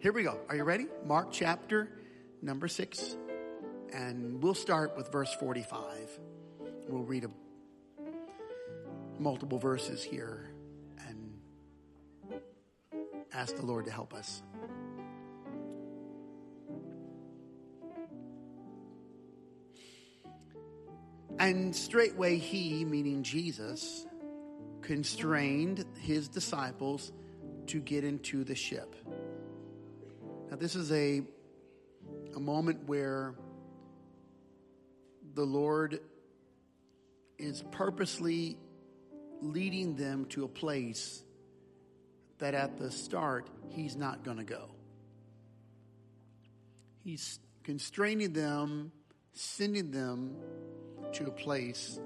Here we go. Are you ready? Mark chapter number 6. And we'll start with verse 45. We'll read multiple verses here and ask the Lord to help us. And straightway he, meaning Jesus, constrained his disciples to get into the ship. Now this is a moment where the Lord is purposely leading them to a place that at the start he's not going to go. He's constraining them, sending them to a place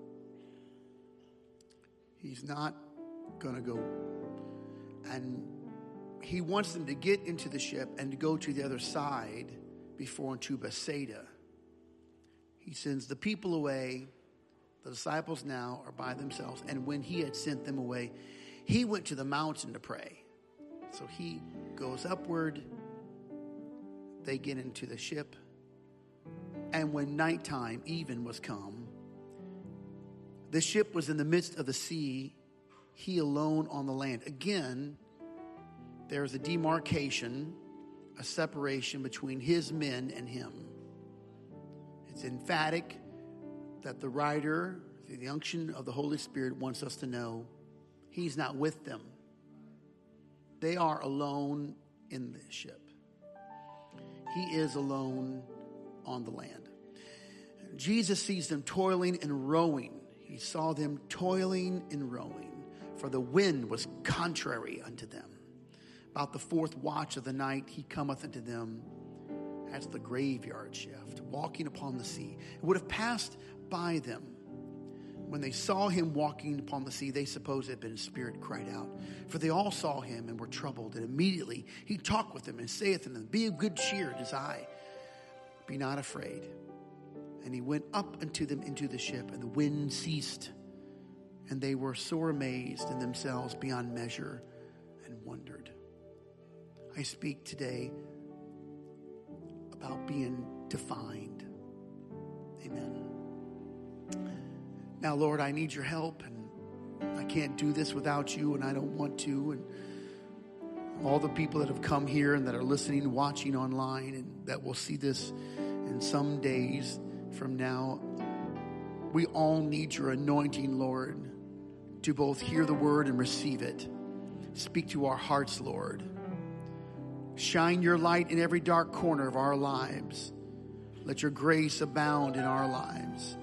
he's not going to go. And he wants them to get into the ship and to go to the other side before into Bethsaida. He sends the people away. The disciples now are by themselves. And when he had sent them away, he went to the mountain to pray. So he goes upward. They get into the ship. And when nighttime even was come, the ship was in the midst of the sea, he alone on the land. Again, there's a demarcation, a separation between his men and him. It's emphatic that the writer, the unction of the Holy Spirit, wants us to know he's not with them. They are alone in the ship. He is alone on the land. Jesus sees them toiling and rowing. He saw them toiling and rowing, for the wind was contrary unto them. About the 4th watch of the night, he cometh unto them as the graveyard shift, walking upon the sea. It would have passed by them. When they saw him walking upon the sea, they supposed it had been a spirit, cried out. For they all saw him and were troubled. And immediately he talked with them and saith unto them, Be of good cheer, it is I. Be not afraid. And he went up unto them into the ship, and the wind ceased. And they were sore amazed in themselves beyond measure, and wondered. I speak today about being defined. Amen. Now, Lord, I need your help, and I can't do this without you, and I don't want to. And all the people that have come here and that are listening, watching online, and that will see this in some days from now, we all need your anointing, Lord, to both hear the word and receive it. Speak to our hearts, Lord. Shine your light in every dark corner of our lives. Let your grace abound in our lives.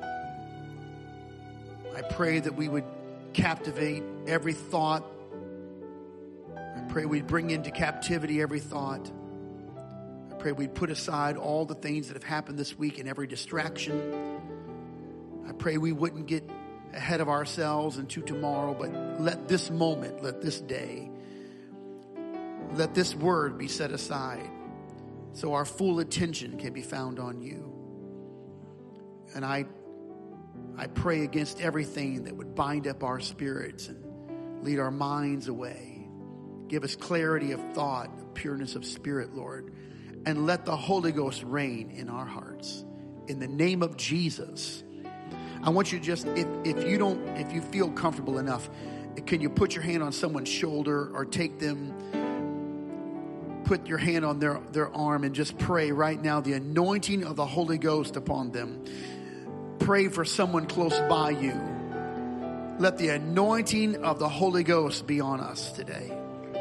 I pray that we would captivate every thought. I pray we'd bring into captivity every thought. I pray we'd put aside all the things that have happened this week and every distraction. I pray we wouldn't get ahead of ourselves into tomorrow, but let this moment, let this day, let this word be set aside so our full attention can be found on you. And I pray against everything that would bind up our spirits and lead our minds away. Give us clarity of thought, pureness of spirit, Lord. And let the Holy Ghost reign in our hearts. In the name of Jesus. I want you to just, if you feel comfortable enough, can you put your hand on someone's shoulder or take them, put your hand on their arm and just pray right now the anointing of the Holy Ghost upon them. Pray for someone close by you. Let the anointing of the Holy Ghost be on us today.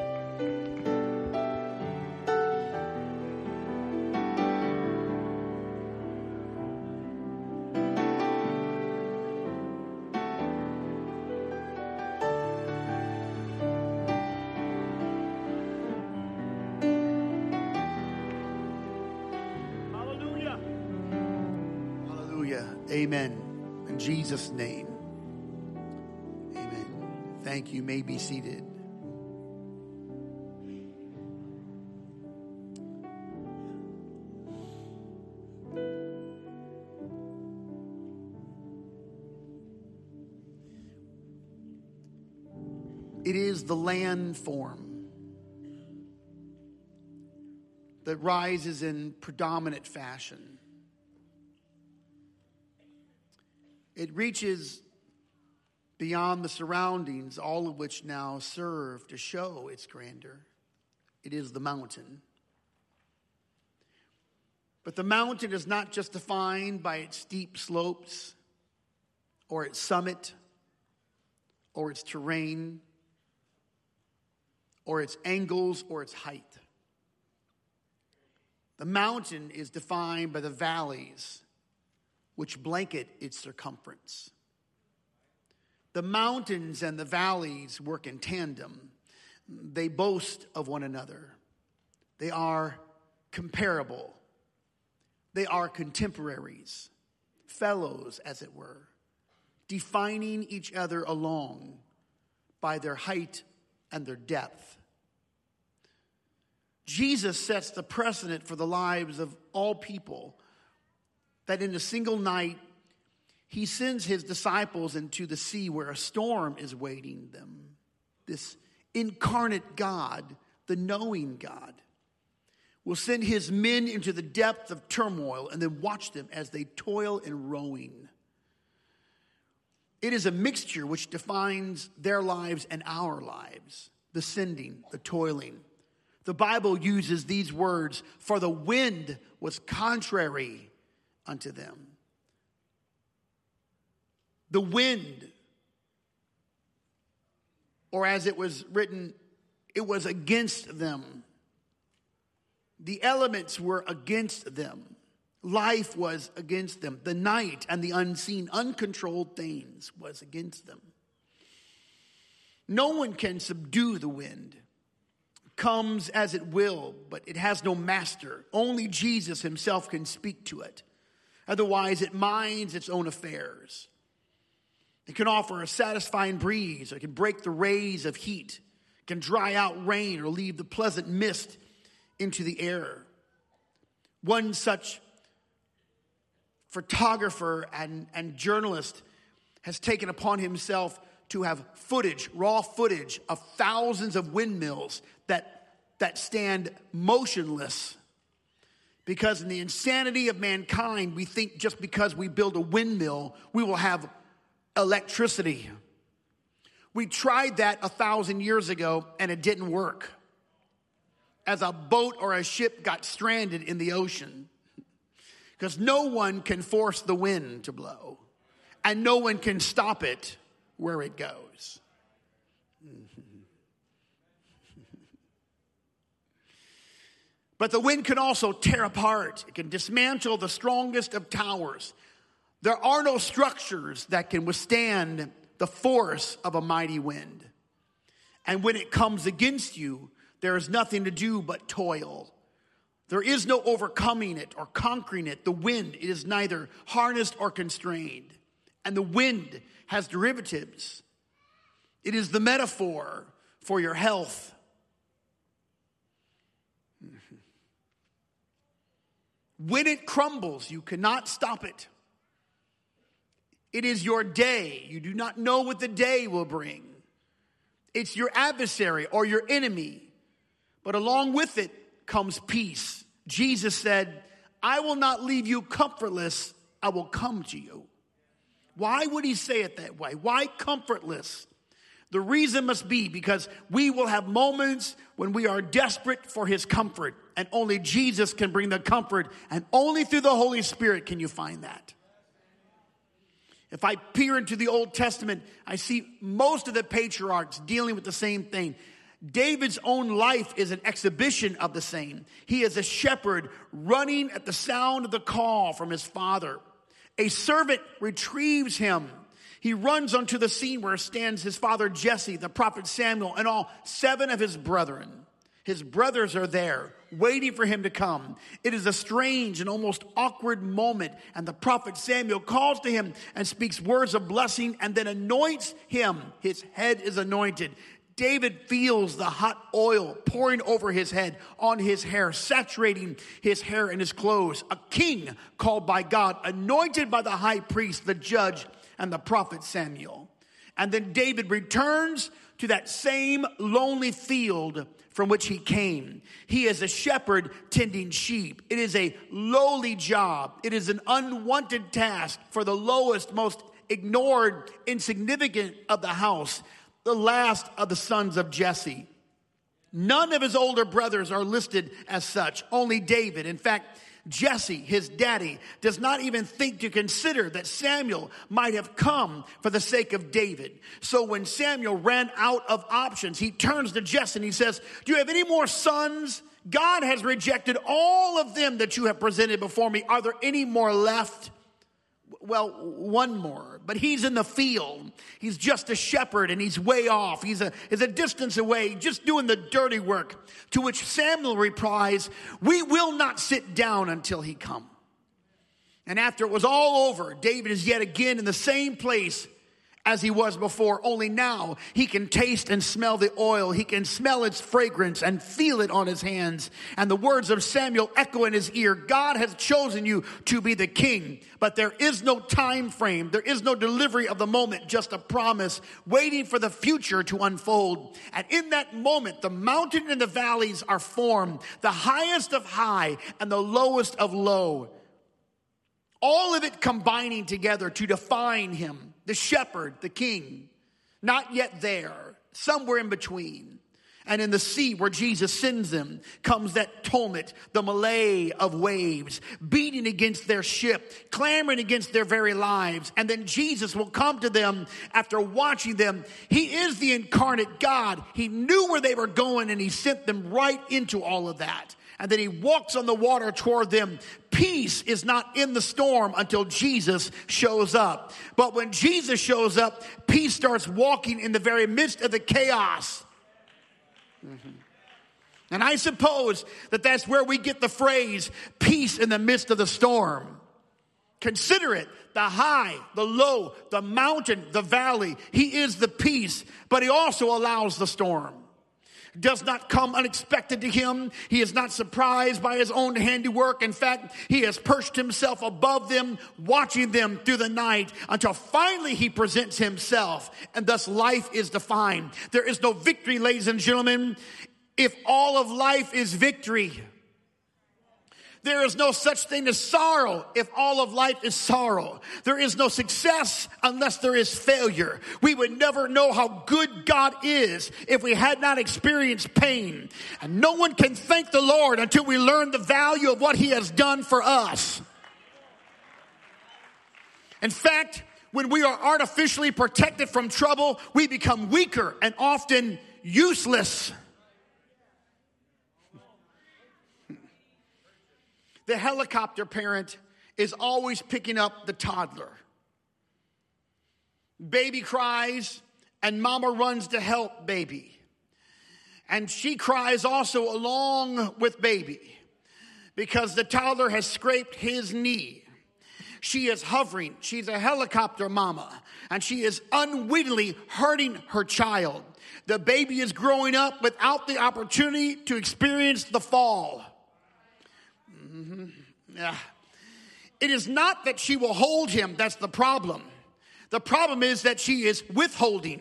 Amen. In Jesus' name. Amen. Thank you. You may be seated. It is the landform that rises in predominant fashion. It reaches beyond the surroundings, all of which now serve to show its grandeur. It is the mountain. But the mountain is not just defined by its steep slopes or its summit or its terrain or its angles or its height. The mountain is defined by the valleys which blanket its circumference. The mountains and the valleys work in tandem. They boast of one another. They are comparable. They are contemporaries, fellows, as it were, defining each other along by their height and their depth. Jesus sets the precedent for the lives of all people, that in a single night, he sends his disciples into the sea where a storm is waiting them. This incarnate God, the knowing God, will send his men into the depth of turmoil and then watch them as they toil in rowing. It is a mixture which defines their lives and our lives, the sending, the toiling. The Bible uses these words, for the wind was contrary unto them. The wind, or as it was written, it was against them. The elements were against them. Life was against them. The night and the unseen, uncontrolled things was against them. No one can subdue the wind. It comes as it will, but it has no master. Only Jesus himself can speak to it. Otherwise, it minds its own affairs. It can offer a satisfying breeze. It can break the rays of heat. It can dry out rain or leave the pleasant mist into the air. One such photographer and journalist has taken upon himself to have footage, raw footage of thousands of windmills that stand motionless. Because in the insanity of mankind, we think just because we build a windmill, we will have electricity. We tried that 1,000 years ago and it didn't work. As a boat or a ship got stranded in the ocean. Because no one can force the wind to blow. And no one can stop it where it goes. But the wind can also tear apart. It can dismantle the strongest of towers. There are no structures that can withstand the force of a mighty wind. And when it comes against you, there is nothing to do but toil. There is no overcoming it or conquering it. The wind, it is neither harnessed or constrained. And the wind has derivatives. It is the metaphor for your health. When it crumbles, you cannot stop it. It is your day. You do not know what the day will bring. It's your adversary or your enemy. But along with it comes peace. Jesus said, I will not leave you comfortless. I will come to you. Why would he say it that way? Why comfortless? The reason must be because we will have moments when we are desperate for his comfort. And only Jesus can bring the comfort. And only through the Holy Spirit can you find that. If I peer into the Old Testament, I see most of the patriarchs dealing with the same thing. David's own life is an exhibition of the same. He is a shepherd running at the sound of the call from his father. A servant retrieves him. He runs onto the scene where stands his father Jesse, the prophet Samuel, and all 7 of his brethren. His brothers are there, waiting for him to come. It is a strange and almost awkward moment, and the prophet Samuel calls to him and speaks words of blessing and then anoints him. His head is anointed. David feels the hot oil pouring over his head, on his hair, saturating his hair and his clothes. A king called by God, anointed by the high priest, the judge, and the prophet Samuel. And then David returns to that same lonely field from which he came. He is a shepherd tending sheep. It is a lowly job. It is an unwanted task for the lowest, most ignored, insignificant of the house, the last of the sons of Jesse. None of his older brothers are listed as such, only David. In fact, Jesse, his daddy, does not even think to consider that Samuel might have come for the sake of David. So when Samuel ran out of options, he turns to Jesse and he says, "Do you have any more sons? God has rejected all of them that you have presented before me. Are there any more left?" Well, one more, but he's in the field. He's just a shepherd and he's way off. He's a distance away, just doing the dirty work. To which Samuel replies, "We will not sit down until he come." And after it was all over, David is yet again in the same place as he was before, only now he can taste and smell the oil. He can smell its fragrance and feel it on his hands. And the words of Samuel echo in his ear, "God has chosen you to be the king." But there is no time frame. There is no delivery of the moment, just a promise waiting for the future to unfold. And in that moment, the mountain and the valleys are formed, the highest of high and the lowest of low. All of it combining together to define him, the shepherd, the king. Not yet there, somewhere in between. And in the sea where Jesus sends them comes that tumult, the melee of waves, beating against their ship, clamoring against their very lives. And then Jesus will come to them after watching them. He is the incarnate God. He knew where they were going and he sent them right into all of that. And then he walks on the water toward them. Peace is not in the storm until Jesus shows up. But when Jesus shows up, peace starts walking in the very midst of the chaos. And I suppose that that's where we get the phrase, peace in the midst of the storm. Consider it, the high, the low, the mountain, the valley. He is the peace, but he also allows the storm. Does not come unexpected to him. He is not surprised by his own handiwork. In fact, he has perched himself above them, watching them through the night until finally he presents himself, and thus life is defined. There is no victory, ladies and gentlemen, if all of life is victory. There is no such thing as sorrow if all of life is sorrow. There is no success unless there is failure. We would never know how good God is if we had not experienced pain. And no one can thank the Lord until we learn the value of what he has done for us. In fact, when we are artificially protected from trouble, we become weaker and often useless. The helicopter parent is always picking up the toddler. Baby cries and mama runs to help baby. And she cries also along with baby because the toddler has scraped his knee. She is hovering. She's a helicopter mama, and she is unwittingly hurting her child. The baby is growing up without the opportunity to experience the fall. Yeah. It is not that she will hold him. That's the problem. The problem is that she is withholding.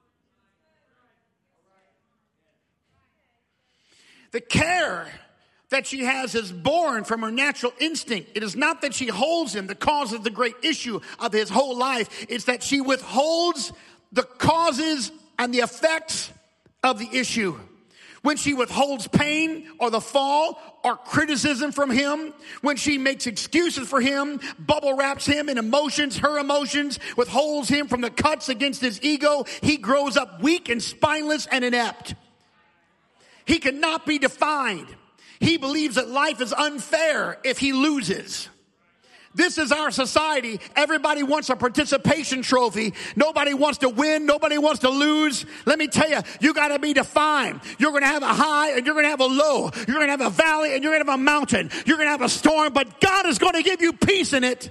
The care that she has is born from her natural instinct. It is not that she holds him, the cause of the great issue of his whole life. It's that she withholds the causes and the effects of the issue. When she withholds pain or the fall or criticism from him, when she makes excuses for him, bubble wraps him in emotions, her emotions, withholds him from the cuts against his ego, he grows up weak and spineless and inept. He cannot be defined. He believes that life is unfair if he loses. This is our society. Everybody wants a participation trophy. Nobody wants to win. Nobody wants to lose. Let me tell you, you got to be defined. You're going to have a high and you're going to have a low. You're going to have a valley and you're going to have a mountain. You're going to have a storm, but God is going to give you peace in it.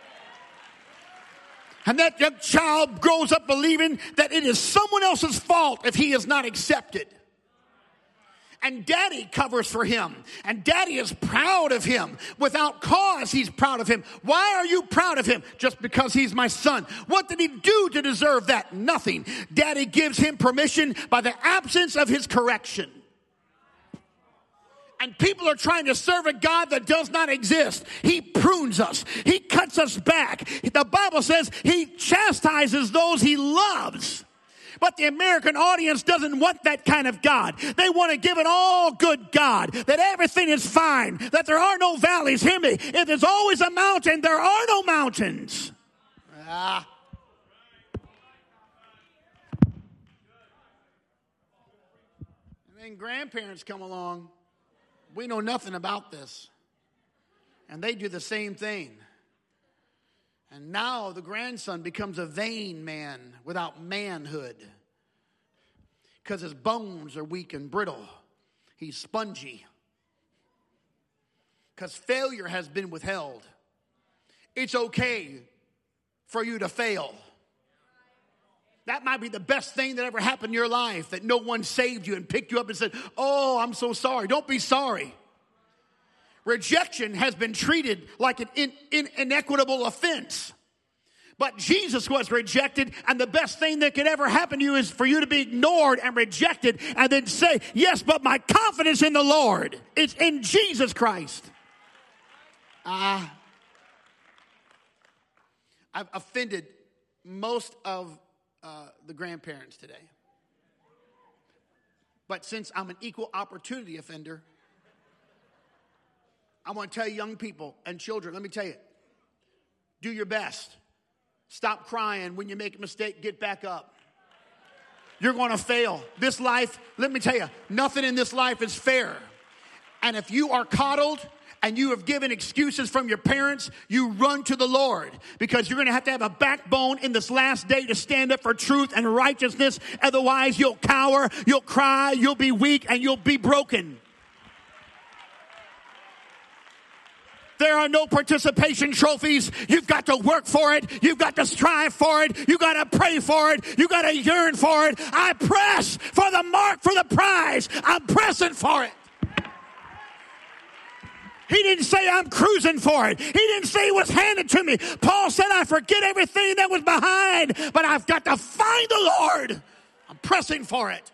And that young child grows up believing that it is someone else's fault if he is not accepted. And daddy covers for him. And daddy is proud of him. Without cause, he's proud of him. Why are you proud of him? Just because he's my son. What did he do to deserve that? Nothing. Daddy gives him permission by the absence of his correction. And people are trying to serve a God that does not exist. He prunes us. He cuts us back. The Bible says he chastises those he loves. But the American audience doesn't want that kind of God. They want to give an all good God, that everything is fine, that there are no valleys. Hear me. If there's always a mountain, there are no mountains. And then grandparents come along. We know nothing about this. And they do the same thing. And now the grandson becomes a vain man without manhood. Because his bones are weak and brittle. He's spongy. Because failure has been withheld. It's okay for you to fail. That might be the best thing that ever happened in your life, that no one saved you and picked you up and said, oh, I'm so sorry. Don't be sorry. Rejection has been treated like an inequitable offense. But Jesus was rejected, and the best thing that could ever happen to you is for you to be ignored and rejected and then say, yes, but my confidence in the Lord is in Jesus Christ. I've offended most of the grandparents today. But since I'm an equal opportunity offender, I want to tell you, young people and children, let me tell you, do your best. Stop crying when you make a mistake. Get back up. You're going to fail. This life, let me tell you, nothing in this life is fair. And if you are coddled and you have given excuses from your parents, you run to the Lord, because you're going to have a backbone in this last day to stand up for truth and righteousness. Otherwise, you'll cower, you'll cry, you'll be weak, and you'll be broken. There are no participation trophies. You've got to work for it. You've got to strive for it. You've got to pray for it. You've got to yearn for it. I press for the mark, for the prize. I'm pressing for it. He didn't say I'm cruising for it. He didn't say it was handed to me. Paul said I forget everything that was behind, but I've got to find the Lord. I'm pressing for it.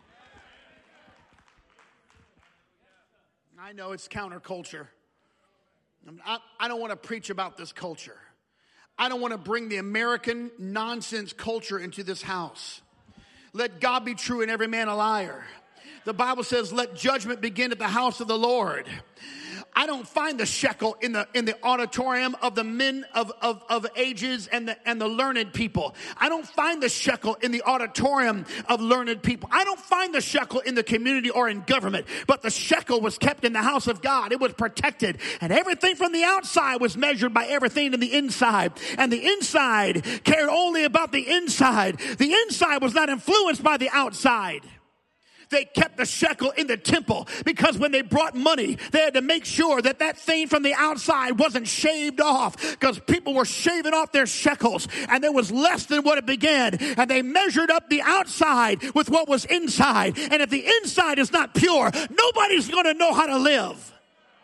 I know it's counterculture. I don't want to preach about this culture. I don't want to bring the American nonsense culture into this house. Let God be true and every man a liar. The Bible says, let judgment begin at the house of the Lord. I don't find the shekel in the auditorium of the men of ages and the learned people. I don't find the shekel in the auditorium of learned people. I don't find the shekel in the community or in government. But the shekel was kept in the house of God. It was protected. And everything from the outside was measured by everything in the inside. And the inside cared only about the inside. The inside was not influenced by the outside. They kept the shekel in the temple because when they brought money, they had to make sure that that thing from the outside wasn't shaved off, because people were shaving off their shekels and there was less than what it began. And they measured up the outside with what was inside. And if the inside is not pure, nobody's going to know how to live.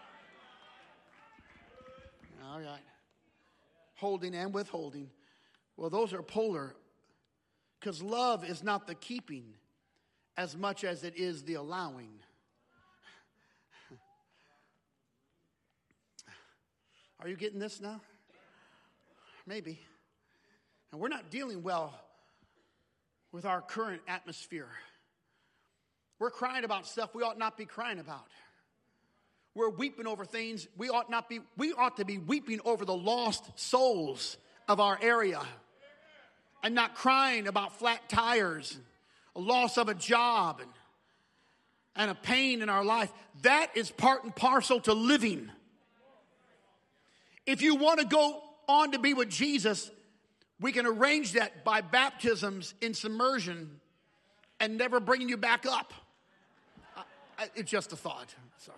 All right. Holding and withholding. Well, those are polar, because love is not the keeping as much as it is the allowing. Are you getting this now? Maybe. And we're not dealing well with our current atmosphere. We're crying about stuff we ought not be crying about. We're weeping over things we ought to be weeping over the lost souls of our area, and not crying about flat tires, a loss of a job, and a pain in our life. That is part and parcel to living. If you want to go on to be with Jesus, we can arrange that by baptisms in submersion and never bringing you back up. It's just a thought. Sorry.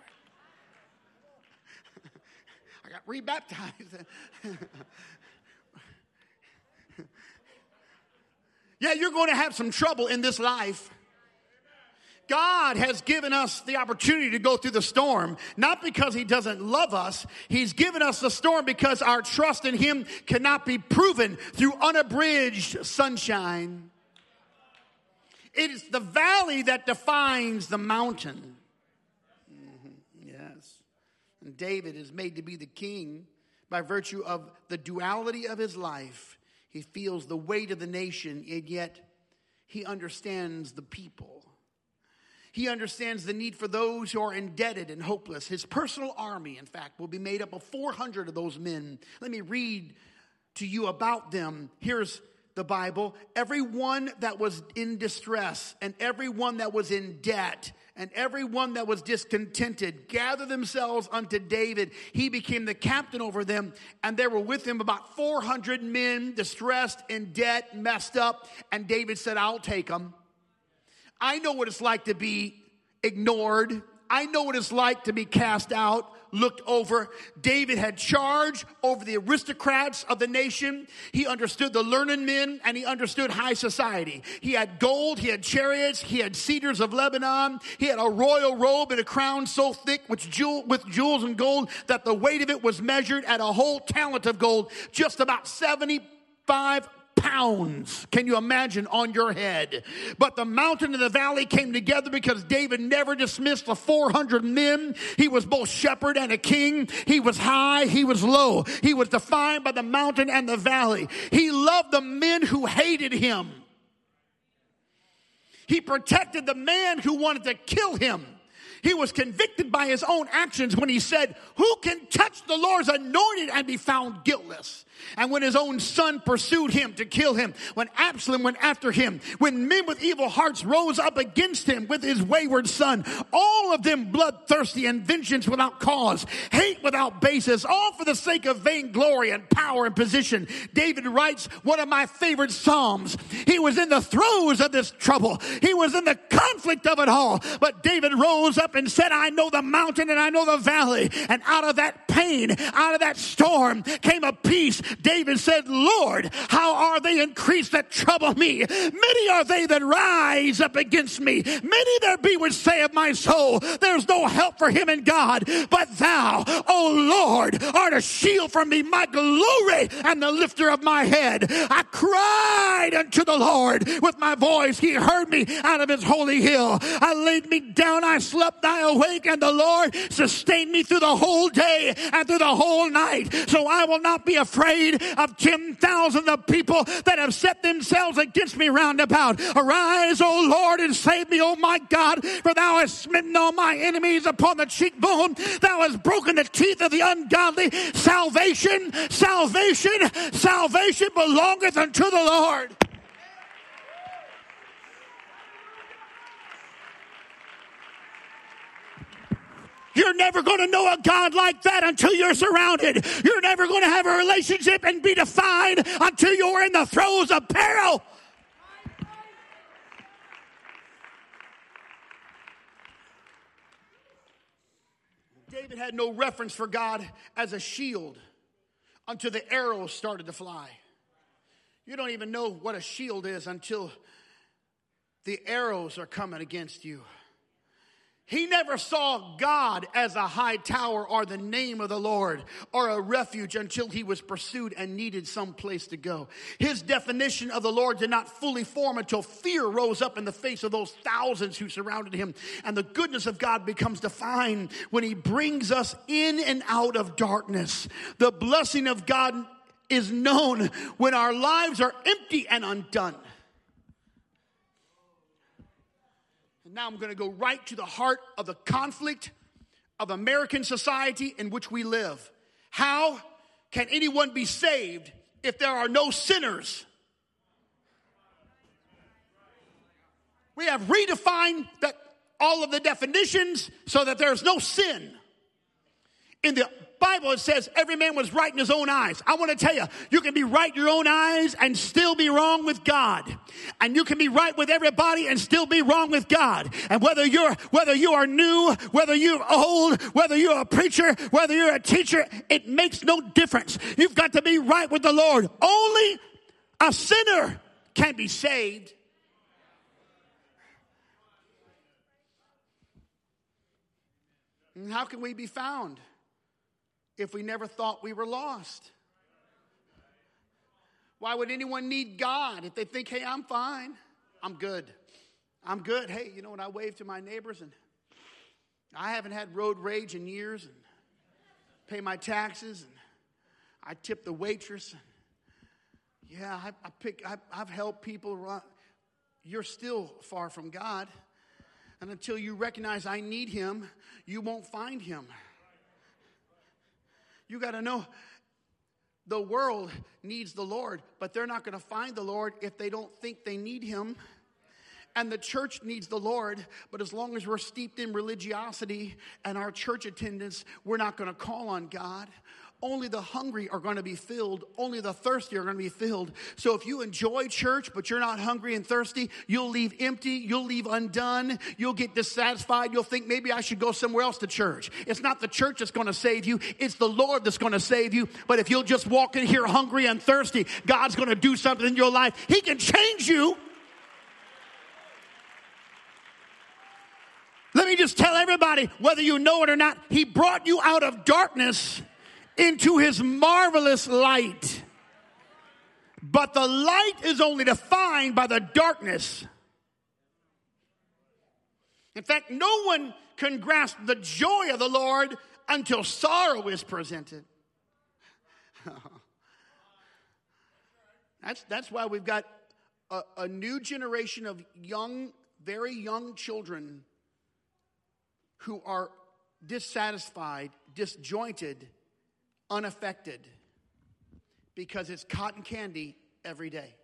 I got rebaptized. Yeah, you're going to have some trouble in this life. God has given us the opportunity to go through the storm, not because he doesn't love us. He's given us the storm because our trust in him cannot be proven through unabridged sunshine. It is the valley that defines the mountain. darkness. And David is made to be the king by virtue of the duality of his life. He feels the weight of the nation, and yet he understands the people. He understands the need for those who are indebted and hopeless. His personal army, in fact, will be made up of 400 of those men. Let me read to you about them. Here's the Bible. Everyone that was in distress and everyone that was in debt and everyone that was discontented gathered themselves unto David. He became the captain over them, and there were with him about 400 men, distressed, in debt, messed up. And David said, I'll take them. I know what it's like to be ignored. I know what it's like to be cast out, looked over. David had charge over the aristocrats of the nation. He understood the learned men, and he understood high society. He had gold, he had chariots, he had cedars of Lebanon. He had a royal robe and a crown so thick with jewels and gold that the weight of it was measured at a whole talent of gold, just about 75 pounds. Can you imagine, on your head? But the mountain and the valley came together because David never dismissed the 400 men. He was both shepherd and a king. He was high, he was low. He was defined by the mountain and the valley. He loved the men who hated him. He protected the man who wanted to kill him. He was convicted by his own actions when he said, who can touch the Lord's anointed and be found guiltless? And when his own son pursued him to kill him, when Absalom went after him, when men with evil hearts rose up against him with his wayward son, all of them bloodthirsty and vengeance without cause, hate without basis, all for the sake of vainglory and power and position. David writes one of my favorite Psalms. He was in the throes of this trouble. He was in the conflict of it all. But David rose up and said, I know the mountain and I know the valley. And out of that pain, out of that storm came a peace. David said, Lord, how are they increased that trouble me? Many are they that rise up against me. Many there be which say of my soul, there's no help for him in God. But thou, O Lord, art a shield for me, my glory and the lifter of my head. I cried unto the Lord with my voice. He heard me out of his holy hill. I laid me down, I slept, I awake, and the Lord sustained me through the whole day and through the whole night. So I will not be afraid of 10,000 of people that have set themselves against me round about. Arise, O Lord, and save me, O my God, for thou hast smitten all my enemies upon the cheekbone. Thou hast broken the teeth of the ungodly. Salvation, salvation, salvation belongeth unto the Lord. You're never going to know a God like that until you're surrounded. You're never going to have a relationship and be defined until you're in the throes of peril. David had no reference for God as a shield until the arrows started to fly. You don't even know what a shield is until the arrows are coming against you. He never saw God as a high tower or the name of the Lord or a refuge until he was pursued and needed some place to go. His definition of the Lord did not fully form until fear rose up in the face of those thousands who surrounded him. And the goodness of God becomes defined when he brings us in and out of darkness. The blessing of God is known when our lives are empty and undone. Now I'm going to go right to the heart of the conflict of American society in which we live. How can anyone be saved if there are no sinners? We have redefined that all of the definitions so that there's no sin. In the Bible, it says every man was right in his own eyes. I want to tell you, you can be right in your own eyes and still be wrong with God. And you can be right with everybody and still be wrong with God. And whether you are new, whether you're old, whether you're a preacher, whether you're a teacher, it makes no difference. You've got to be right with the Lord. Only a sinner can be saved. And how can we be found if we never thought we were lost? Why would anyone need God if they think, hey, I'm fine. I'm good. I'm good. Hey, you know what? I wave to my neighbors and I haven't had road rage in years, and pay my taxes, and I tip the waitress. Yeah, I've helped people run. You're still far from God. And until you recognize I need him, you won't find him. You got to know the world needs the Lord, but they're not going to find the Lord if they don't think they need him. And the church needs the Lord, but as long as we're steeped in religiosity and our church attendance, we're not going to call on God. Only the hungry are going to be filled. Only the thirsty are going to be filled. So if you enjoy church, but you're not hungry and thirsty, you'll leave empty. You'll leave undone. You'll get dissatisfied. You'll think, maybe I should go somewhere else to church. It's not the church that's going to save you. It's the Lord that's going to save you. But if you'll just walk in here hungry and thirsty, God's going to do something in your life. He can change you. Let me just tell everybody, whether you know it or not, he brought you out of darkness into his marvelous light. But the light is only defined by the darkness. In fact, no one can grasp the joy of the Lord until sorrow is presented. That's why we've got a new generation of young, very young children who are dissatisfied, disjointed, unaffected, because it's cotton candy every day.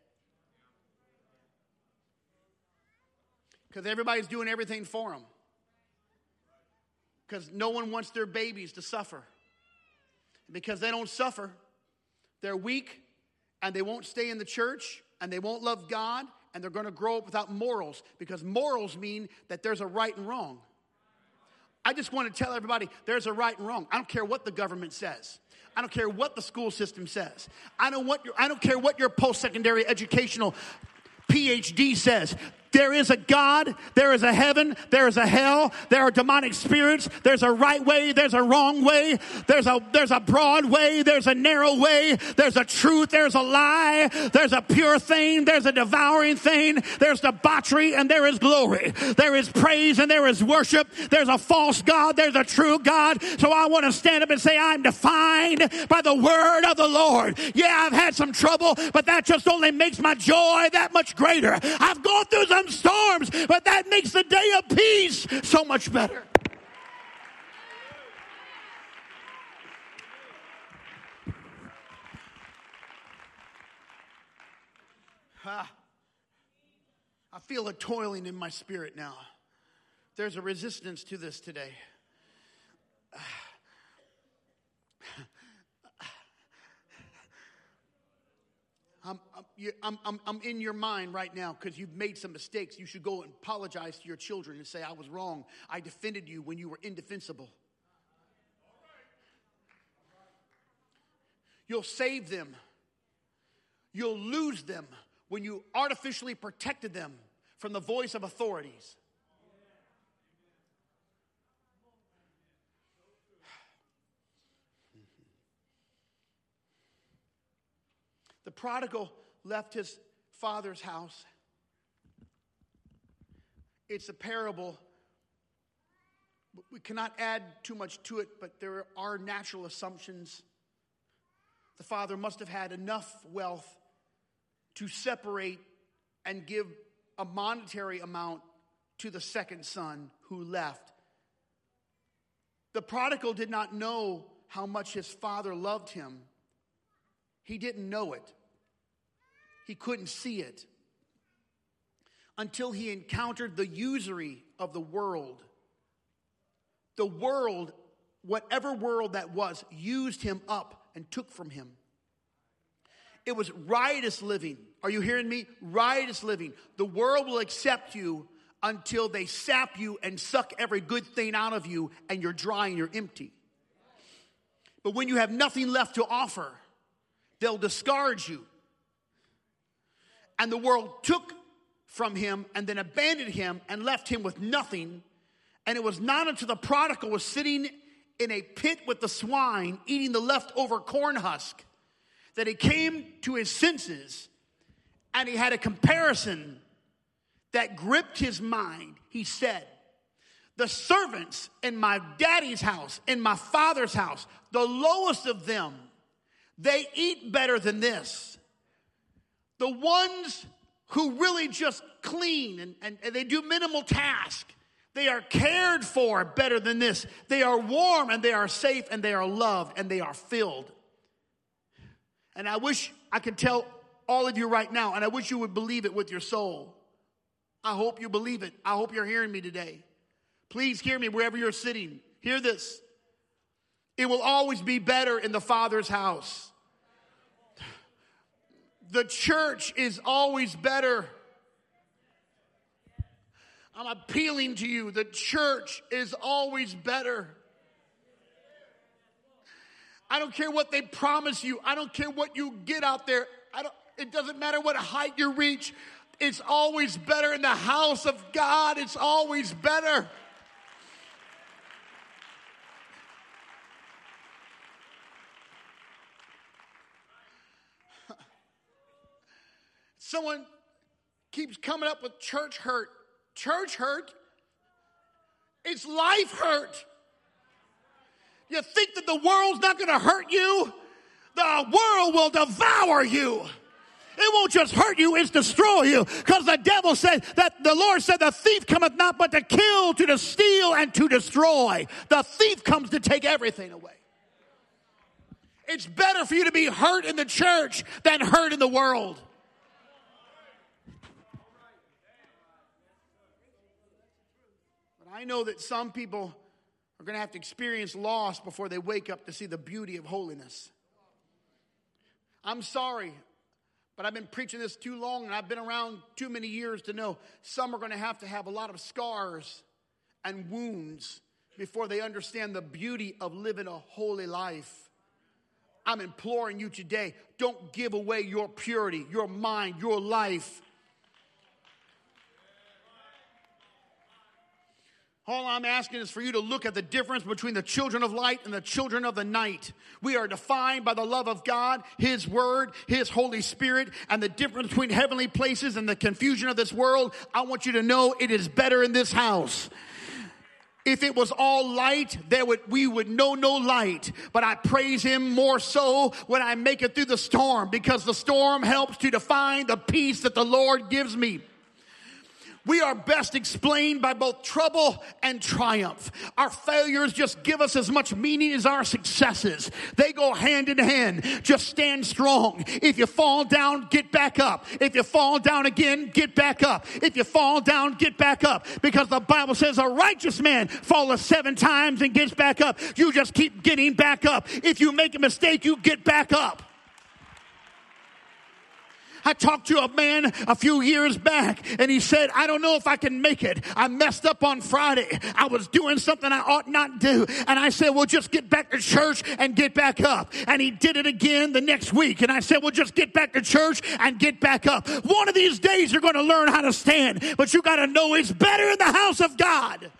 Because everybody's doing everything for them. Because no one wants their babies to suffer. Because they don't suffer, they're weak, and they won't stay in the church, and they won't love God, and they're going to grow up without morals. Because morals mean that there's a right and wrong. I just want to tell everybody there's a right and wrong. I don't care what the government says. I don't care what the school system says. I don't care what your post-secondary educational PhD says. There is a God, there is a heaven, there is a hell, there are demonic spirits, there's a right way, there's a wrong way, there's a broad way, there's a narrow way, there's a truth, there's a lie, there's a pure thing, there's a devouring thing, there's debauchery and there is glory, there is praise and there is worship, there's a false God, there's a true God. So I want to stand up and say I'm defined by the word of the Lord. Yeah, I've had some trouble, but that just only makes my joy that much greater. I've gone through some storms, but that makes the day of peace so much better. I feel a toiling in my spirit now. There's a resistance to this today. I'm in your mind right now because you've made some mistakes. You should go and apologize to your children and say, I was wrong. I defended you when you were indefensible. You'll save them. You'll lose them when you artificially protected them from the voice of authorities. The prodigal left his father's house. It's a parable. We cannot add too much to it, but there are natural assumptions. The father must have had enough wealth to separate and give a monetary amount to the second son who left. The prodigal did not know how much his father loved him. He didn't know it. He couldn't see it until he encountered the usury of the world. The world, whatever world that was, used him up and took from him. It was riotous living. Are you hearing me? Riotous living. The world will accept you until they sap you and suck every good thing out of you and you're dry and you're empty. But when you have nothing left to offer, they'll discard you. And the world took from him and then abandoned him and left him with nothing. And it was not until the prodigal was sitting in a pit with the swine, eating the leftover corn husk, that he came to his senses and he had a comparison that gripped his mind. He said, The servants in my daddy's house, in my father's house, the lowest of them, they eat better than this. The ones who really just clean and they do minimal tasks, they are cared for better than this. They are warm and they are safe and they are loved and they are filled. And I wish I could tell all of you right now, and I wish you would believe it with your soul. I hope you believe it. I hope you're hearing me today. Please hear me wherever you're sitting. Hear this. It will always be better in the Father's house. The church is always better. I'm appealing to you. The church is always better. I don't care what they promise you. I don't care what you get out there. It doesn't matter what height you reach. It's always better in the house of God. It's always better. Someone keeps coming up with church hurt. Church hurt? It's life hurt. You think that the world's not going to hurt you? The world will devour you. It won't just hurt you, it's destroy you. Because the devil said that the Lord said the thief cometh not but to kill, to steal, and to destroy. The thief comes to take everything away. It's better for you to be hurt in the church than hurt in the world. But I know that some people are going to have to experience loss before they wake up to see the beauty of holiness. I'm sorry, but I've been preaching this too long and I've been around too many years to know some are going to have a lot of scars and wounds before they understand the beauty of living a holy life. I'm imploring you today, don't give away your purity, your mind, your life. All I'm asking is for you to look at the difference between the children of light and the children of the night. We are defined by the love of God, His Word, His Holy Spirit, and the difference between heavenly places and the confusion of this world. I want you to know it is better in this house. If it was all light, we would know no light. But I praise Him more so when I make it through the storm, because the storm helps to define the peace that the Lord gives me. We are best explained by both trouble and triumph. Our failures just give us as much meaning as our successes. They go hand in hand. Just stand strong. If you fall down, get back up. If you fall down again, get back up. If you fall down, get back up. Because the Bible says a righteous man falleth 7 times and gets back up. You just keep getting back up. If you make a mistake, you get back up. I talked to a man a few years back, and he said, I don't know if I can make it. I messed up on Friday. I was doing something I ought not do. And I said, well, just get back to church and get back up. And he did it again the next week. And I said, well, just get back to church and get back up. One of these days you're going to learn how to stand. But you got to know it's better in the house of God.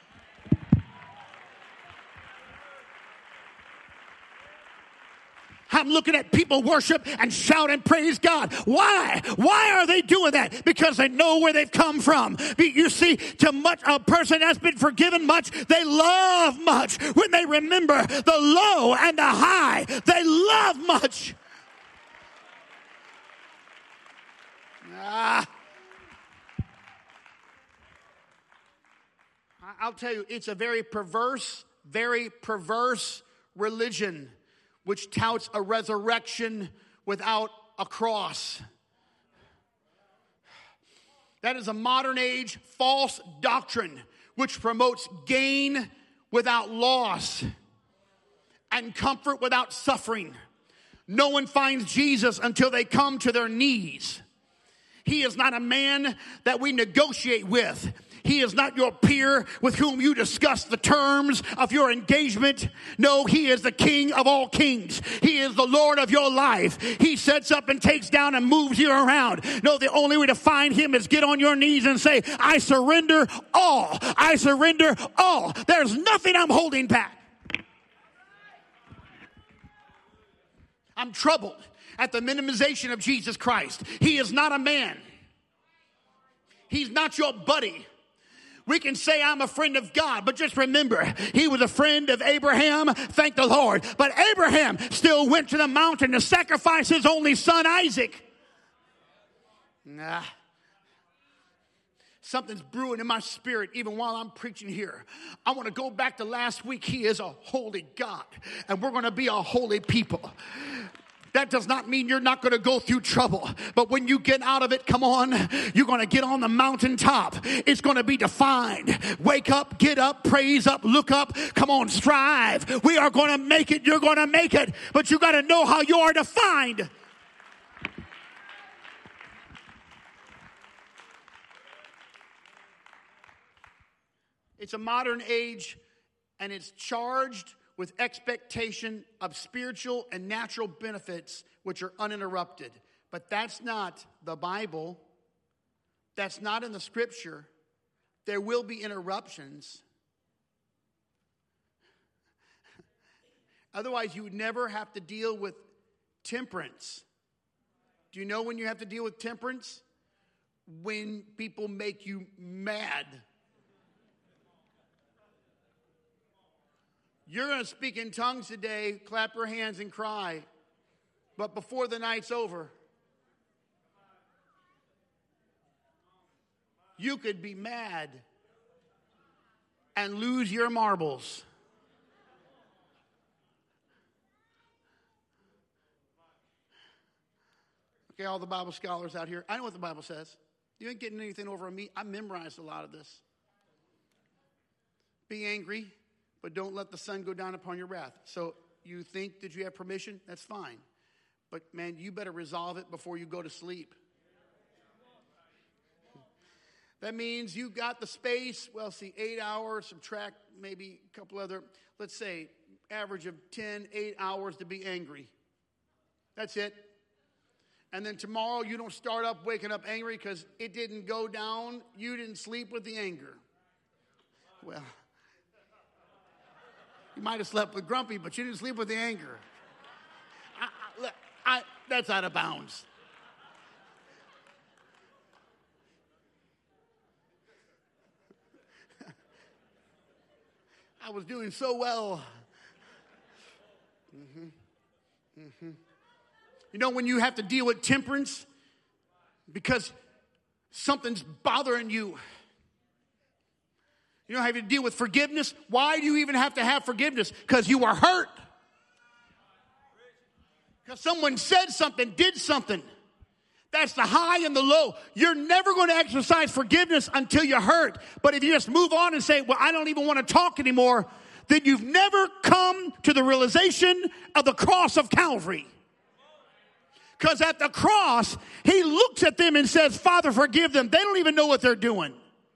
I'm looking at people worship and shout and praise God. Why? Why are they doing that? Because they know where they've come from. You see, to much a person that's been forgiven much, they love much. When they remember the low and the high, they love much. I'll tell you, it's a very perverse religion which touts a resurrection without a cross. That is a modern age false doctrine which promotes gain without loss and comfort without suffering. No one finds Jesus until they come to their knees. He is not a man that we negotiate with. He is not your peer with whom you discuss the terms of your engagement. No, He is the King of all kings. He is the Lord of your life. He sets up and takes down and moves you around. No, the only way to find Him is get on your knees and say, I surrender all. I surrender all. There's nothing I'm holding back. I'm troubled at the minimization of Jesus Christ. He is not a man. He's not your buddy. We can say I'm a friend of God, but just remember, he was a friend of Abraham, thank the Lord. But Abraham still went to the mountain to sacrifice his only son, Isaac. Something's brewing in my spirit even while I'm preaching here. I want to go back to last week. He is a holy God, and we're going to be a holy people. That does not mean you're not going to go through trouble. But when you get out of it, come on, you're going to get on the mountaintop. It's going to be defined. Wake up, get up, praise up, look up. Come on, strive. We are going to make it. You're going to make it. But you got to know how you are defined. It's a modern age, and it's charged with expectation of spiritual and natural benefits which are uninterrupted. But that's not the Bible. That's not in the Scripture. There will be interruptions. Otherwise, you would never have to deal with temperance. Do you know when you have to deal with temperance? When people make you mad. You're going to speak in tongues today, clap your hands and cry. But before the night's over, you could be mad and lose your marbles. Okay, all the Bible scholars out here, I know what the Bible says. You ain't getting anything over on me. I memorized a lot of this. Be angry, but don't let the sun go down upon your wrath. So you think that you have permission? That's fine. But man, you better resolve it before you go to sleep. That means you got the space, 8 hours, subtract maybe a couple other, let's say, average of 8 hours to be angry. That's it. And then tomorrow you don't start up waking up angry because it didn't go down. You didn't sleep with the anger. Well, you might have slept with grumpy, but you didn't sleep with the anger. That's out of bounds. I was doing so well. You know when you have to deal with temperance because something's bothering you. You don't have to deal with forgiveness. Why do you even have to have forgiveness? Because you were hurt. Because someone said something, did something. That's the high and the low. You're never going to exercise forgiveness until you're hurt. But if you just move on and say, well, I don't even want to talk anymore, then you've never come to the realization of the cross of Calvary. Because at the cross, he looks at them and says, Father, forgive them. They don't even know what they're doing.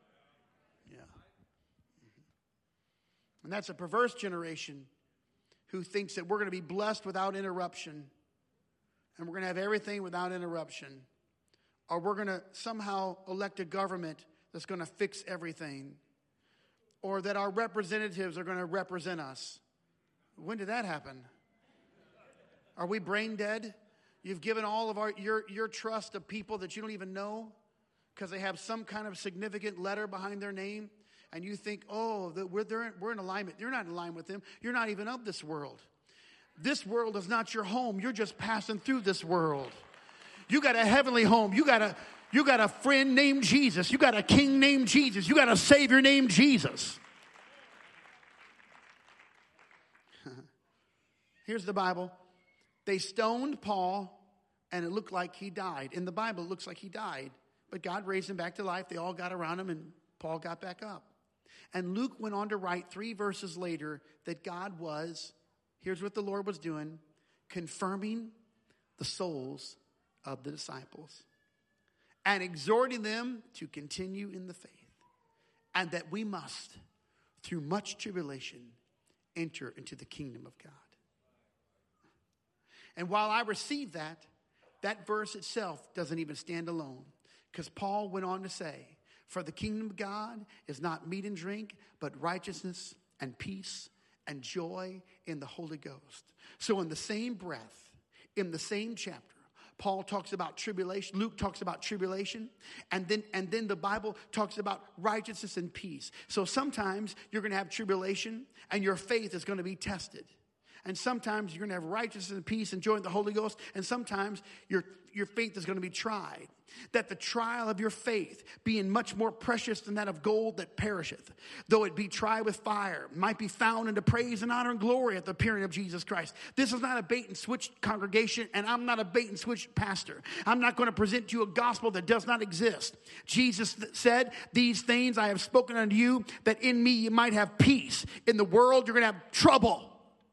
And that's a perverse generation who thinks that we're going to be blessed without interruption. And we're going to have everything without interruption. Or we're going to somehow elect a government that's going to fix everything. Or that our representatives are going to represent us. When did that happen? Are we brain dead? You've given all of your trust to people that you don't even know because they have some kind of significant letter behind their name. And you think, we're in alignment. You're not in line with them. You're not even of this world. This world is not your home. You're just passing through this world. You got a heavenly home. You got a friend named Jesus. You got a king named Jesus. You got a savior named Jesus. Here's the Bible. They stoned Paul, and it looked like he died. In the Bible, it looks like he died. But God raised him back to life. They all got around him, and Paul got back up. And Luke went on to write 3 verses later that God was, here's what the Lord was doing, confirming the souls of the disciples and exhorting them to continue in the faith, and that we must, through much tribulation, enter into the kingdom of God. And while I received that verse itself doesn't even stand alone, because Paul went on to say, for the kingdom of God is not meat and drink, but righteousness and peace and joy in the Holy Ghost. So in the same breath, in the same chapter, Paul talks about tribulation. Luke talks about tribulation. And then the Bible talks about righteousness and peace. So sometimes you're going to have tribulation and your faith is going to be tested. And sometimes you're going to have righteousness and peace and joy in the Holy Ghost. And sometimes your faith is going to be tried. That the trial of your faith, being much more precious than that of gold that perisheth, though it be tried with fire, might be found unto praise and honor and glory at the appearing of Jesus Christ. This is not a bait and switch congregation, and I'm not a bait and switch pastor. I'm not going to present to you a gospel that does not exist. Jesus said, these things I have spoken unto you, that in me you might have peace. In the world you're going to have trouble.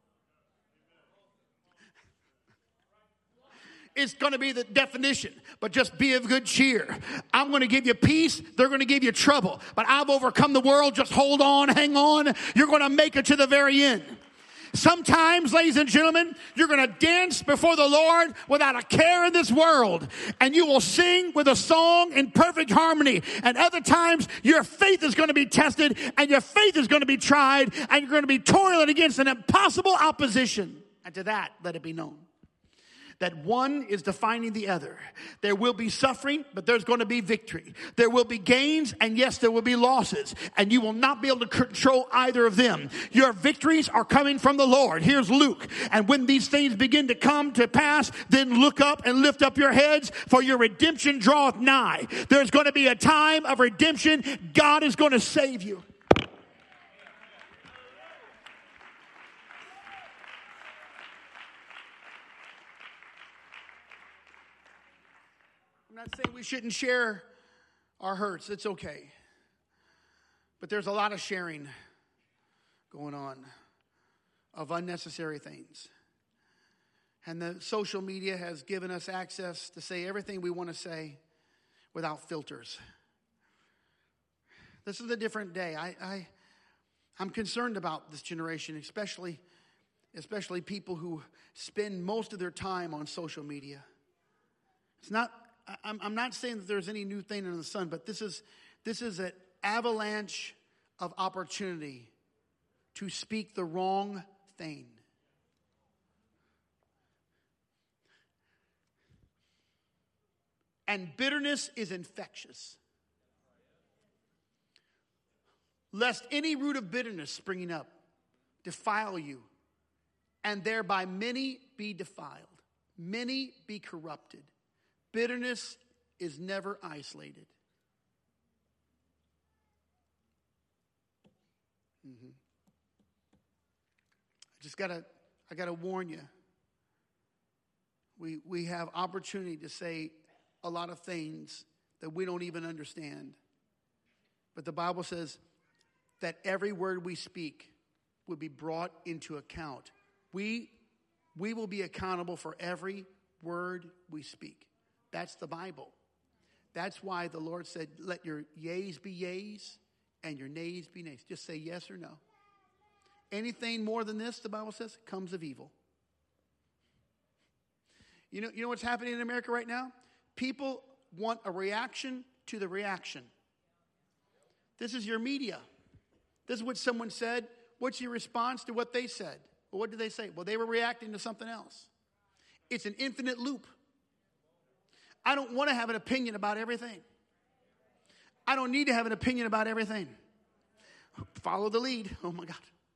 It's going to be the definition, but just be of good cheer. I'm going to give you peace. They're going to give you trouble, but I've overcome the world. Just hold on, hang on. You're going to make it to the very end. Sometimes, ladies and gentlemen, you're going to dance before the Lord without a care in this world, and you will sing with a song in perfect harmony. And other times, your faith is going to be tested, and your faith is going to be tried, and you're going to be toiling against an impossible opposition. And to that, let it be known that one is defining the other. There will be suffering, but there's going to be victory. There will be gains, and yes, there will be losses. And you will not be able to control either of them. Your victories are coming from the Lord. Here's Luke. And when these things begin to come to pass, then look up and lift up your heads, for your redemption draweth nigh. There's going to be a time of redemption. God is going to save you. I'm not saying we shouldn't share our hurts. It's okay. But there's a lot of sharing going on of unnecessary things. And the social media has given us access to say everything we want to say without filters. This is a different day. I'm concerned about this generation, especially people who spend most of their time on social media. I'm not saying that there's any new thing under the sun, but this is an avalanche of opportunity to speak the wrong thing. And bitterness is infectious. Lest any root of bitterness springing up defile you, and thereby many be defiled, many be corrupted. Bitterness is never isolated. I gotta warn you. We have opportunity to say a lot of things that we don't even understand. But the Bible says that every word we speak will be brought into account. We will be accountable for every word we speak. That's the Bible. That's why the Lord said, let your yeas be yeas and your nays be nays. Just say yes or no. Anything more than this, the Bible says, comes of evil. You know what's happening in America right now? People want a reaction to the reaction. This is your media. This is what someone said. What's your response to what they said? Well, what did they say? Well, they were reacting to something else. It's an infinite loop. I don't want to have an opinion about everything. I don't need to have an opinion about everything. Follow the lead. Oh my God.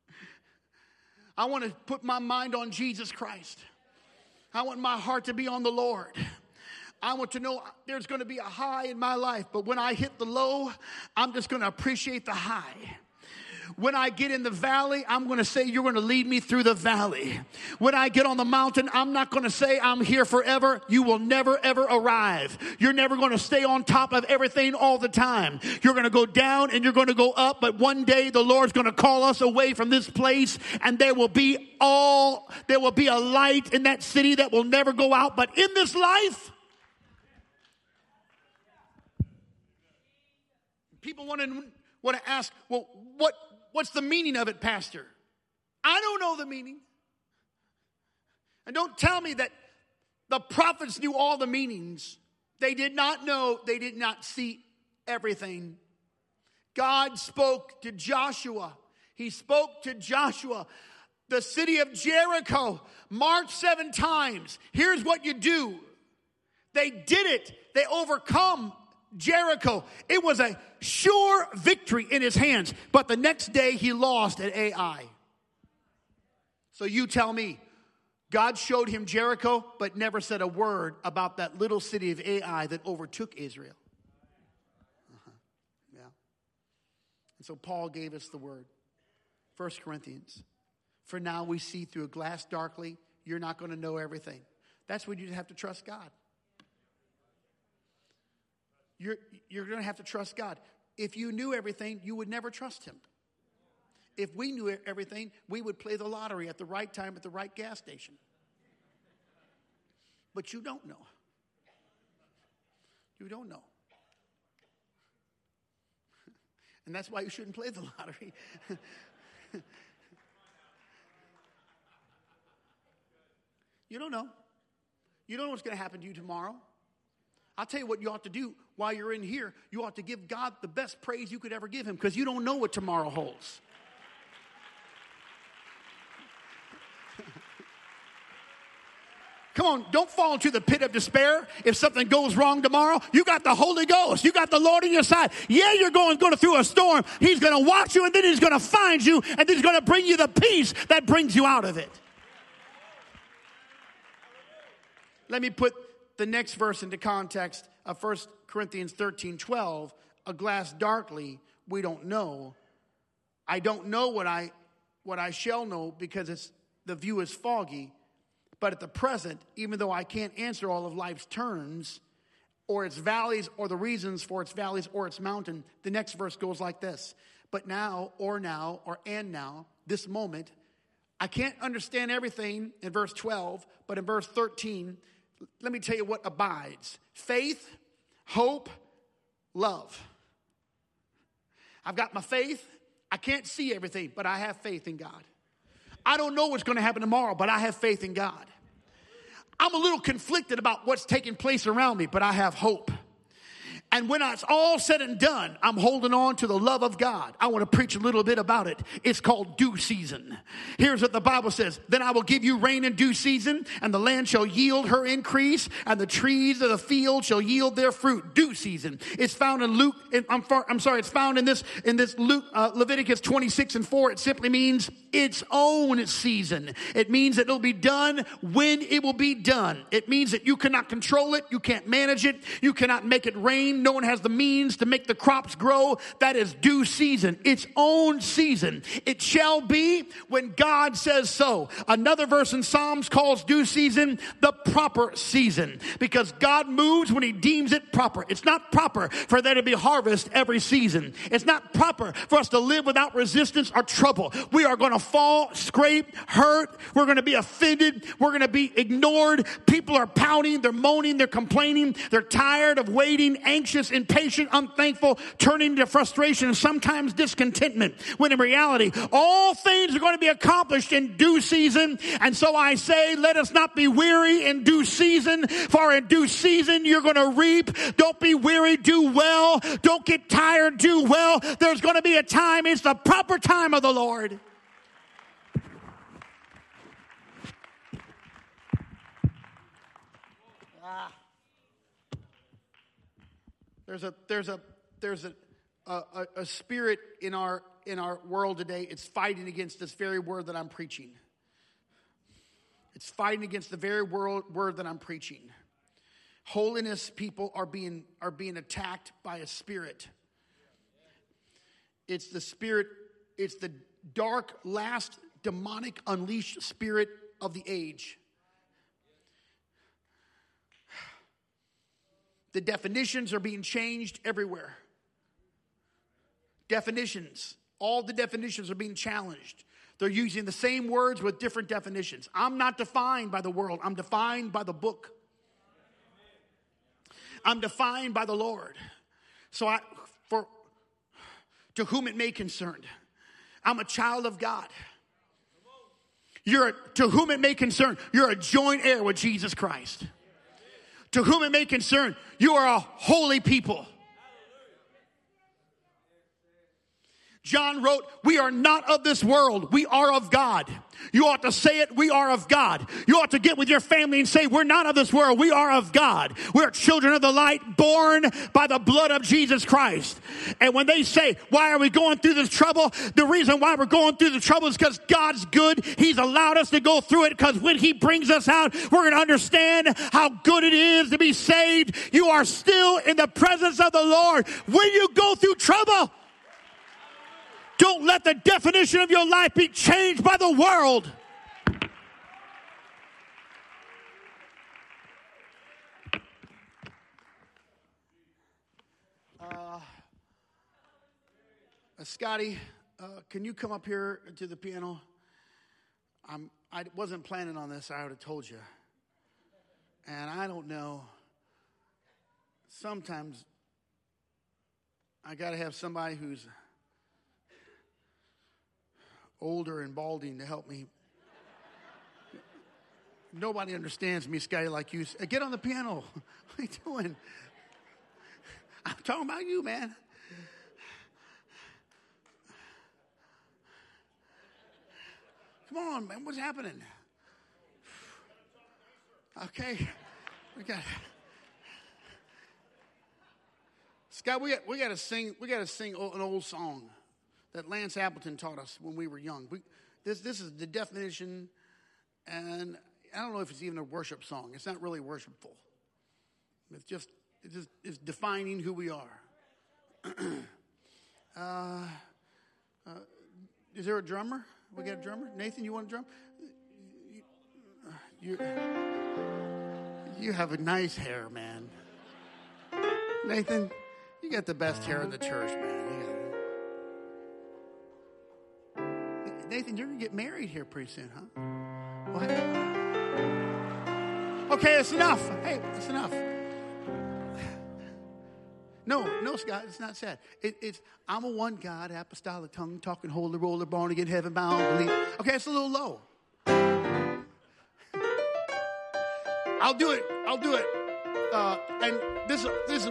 I want to put my mind on Jesus Christ. I want my heart to be on the Lord. I want to know there's going to be a high in my life, but when I hit the low, I'm just going to appreciate the high. When I get in the valley, I'm going to say, you're going to lead me through the valley. When I get on the mountain, I'm not going to say I'm here forever. You will never, ever arrive. You're never going to stay on top of everything all the time. You're going to go down and you're going to go up, but one day the Lord's going to call us away from this place, and there will be a light in that city that will never go out. But in this life, people want to ask, well, what's the meaning of it, Pastor? I don't know the meaning. And don't tell me that the prophets knew all the meanings. They did not know. They did not see everything. God spoke to Joshua. He spoke to Joshua. The city of Jericho marched 7 times. Here's what you do. They did it. They overcome Jericho. It was a sure victory in his hands. But the next day he lost at Ai. So you tell me, God showed him Jericho, but never said a word about that little city of Ai that overtook Israel. Yeah. And so Paul gave us the word. 1 Corinthians. For now we see through a glass darkly. You're not going to know everything. That's when you have to trust God. You're going to have to trust God. If you knew everything, you would never trust him. If we knew everything, we would play the lottery at the right time at the right gas station. But you don't know. You don't know. And that's why you shouldn't play the lottery. You don't know. You don't know what's going to happen to you tomorrow. I'll tell you what you ought to do while you're in here. You ought to give God the best praise you could ever give him, because you don't know what tomorrow holds. Come on, don't fall into the pit of despair if something goes wrong tomorrow. You got the Holy Ghost. You got the Lord on your side. Yeah, you're going through a storm. He's going to watch you, and then he's going to find you, and then he's going to bring you the peace that brings you out of it. Let me put the next verse into context of 1 Corinthians 13:12. A glass darkly we don't know. I don't know what I shall know, because the view is foggy. But at the present, even though I can't answer all of life's turns, or its valleys, or the reasons for its valleys, or its mountain, the next verse goes like this. But now, and now, this moment, I can't understand everything in verse 12, but in verse 13, let me tell you what abides. Faith, hope, love. I've got my faith. I can't see everything, but I have faith in God. I don't know what's going to happen tomorrow, but I have faith in God. I'm a little conflicted about what's taking place around me, but I have hope. And when it's all said and done, I'm holding on to the love of God. I want to preach a little bit about it. It's called due season. Here's what the Bible says. Then I will give you rain in due season, and the land shall yield her increase, and the trees of the field shall yield their fruit. Due season. It's found in it's found in this Leviticus 26:4. It simply means its own season. It means that it'll be done when it will be done. It means that you cannot control it. You can't manage it. You cannot make it rain. No one has the means to make the crops grow. That is due season. Its own season. It shall be when God says so. Another verse in Psalms calls due season the proper season, because God moves when he deems it proper. It's not proper for there to be harvest every season. It's not proper for us to live without resistance or trouble. We are going to fall, scrape, hurt. We're going to be offended. We're going to be ignored. People are pouting. They're moaning. They're complaining. They're tired of waiting, anxious, impatient, unthankful, turning into frustration and sometimes discontentment, when in reality, all things are going to be accomplished in due season. And so I say, let us not be weary in due season, for in due season you're going to reap. Don't be weary, do well. Don't get tired, do well. There's going to be a time. It's the proper time of the Lord. There's a spirit in our world today. It's fighting against this very word that I'm preaching. It's fighting against the very word that I'm preaching. Holiness people are being attacked by a spirit. It's the spirit. It's the dark, last, demonic, unleashed spirit of the age. The definitions are being changed everywhere. Definitions. All the definitions are being challenged. They're using the same words with different definitions. I'm not defined by the world. I'm defined by the book. I'm defined by the Lord. So to whom it may concern, I'm a child of God. To whom it may concern, you're a joint heir with Jesus Christ. To whom it may concern, you are a holy people. John wrote, we are not of this world. We are of God. You ought to say it, we are of God. You ought to get with your family and say, we're not of this world. We are of God. We're children of the light, born by the blood of Jesus Christ. And when they say, why are we going through this trouble? The reason why we're going through the trouble is because God's good. He's allowed us to go through it because when he brings us out, we're going to understand how good it is to be saved. You are still in the presence of the Lord when you go through trouble. Don't let the definition of your life be changed by the world. Scotty, can you come up here to the piano? I wasn't planning on this. I would have told you. And I don't know. Sometimes I got to have somebody who's older and balding to help me. Nobody understands me, Scotty, like you. Get on the piano. What are you doing? I'm talking about you, man. Come on, man. What's happening? Okay. Scott, we got to sing an old song that Lance Appleton taught us when we were young. This is the definition, and I don't know if it's even a worship song. It's not really worshipful. It's defining who we are. Is there a drummer? We got a drummer? Nathan, you want a drum? You have a nice hair, man. Nathan, you got the best hair in the church, man. Nathan, you're going to get married here pretty soon, huh? What? Okay, it's enough. Hey, it's enough. No, Scott, it's not sad. It's I'm a one God, apostolic, tongue talking, holy roller, born again, heaven bound, believe. Okay, it's a little low. I'll do it. And this is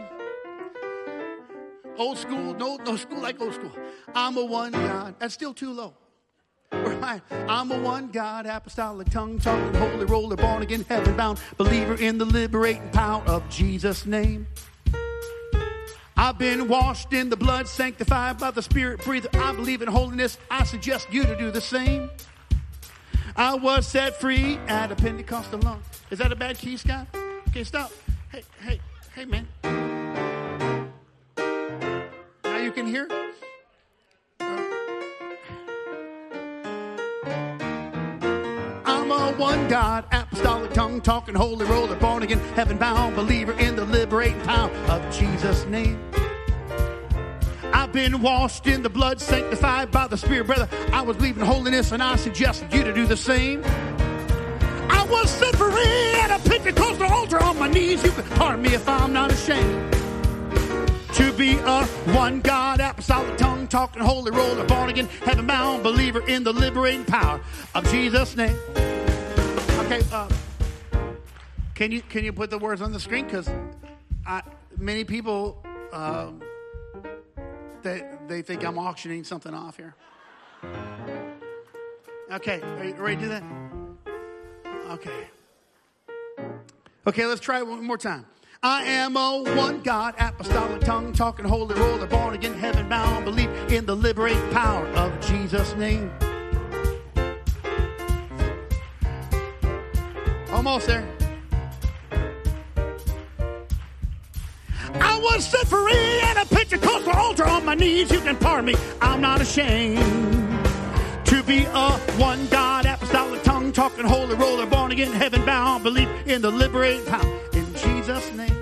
old school. No school like old school. I'm a one God. That's still too low. I'm a one God, apostolic, tongue talking, holy roller, born again, heaven bound, believer in the liberating power of Jesus' name. I've been washed in the blood, sanctified by the Spirit breather. I believe in holiness. I suggest you to do the same. I was set free at a Pentecostal lunch. Is that a bad key, Scott? Okay, stop. Hey, man. Now you can hear? I'm a one God, apostolic, tongue talking, holy roller, born again, heaven bound, believer in the liberating power of Jesus' name. I've been washed in the blood, sanctified by the Spirit, brother. I was believing holiness, and I suggested you to do the same. I was set free at a Pentecostal altar on my knees. You can pardon me if I'm not ashamed. To be a one God, apostolic, tongue talking, holy roller, born again, heaven bound, believer in the liberating power of Jesus' name. Okay, can you put the words on the screen? Because many people they think I'm auctioning something off here. Okay, are you ready to do that? Okay, let's try it one more time. I am a one God, apostolic, tongue talking, holy roller, born again, heaven bound, believe in the liberating power of Jesus' name. Almost there. I was set free at a Pentecostal altar on my knees. You can pardon me. I'm not ashamed to be a one God, apostolic, tongue talking, holy roller, born again, heaven bound, believe in the liberating power in Jesus' name.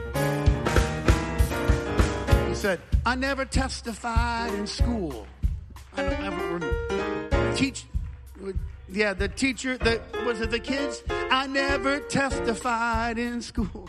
He said, I never testified in school. I don't ever remember. The teacher, was it the kids? I never testified in school.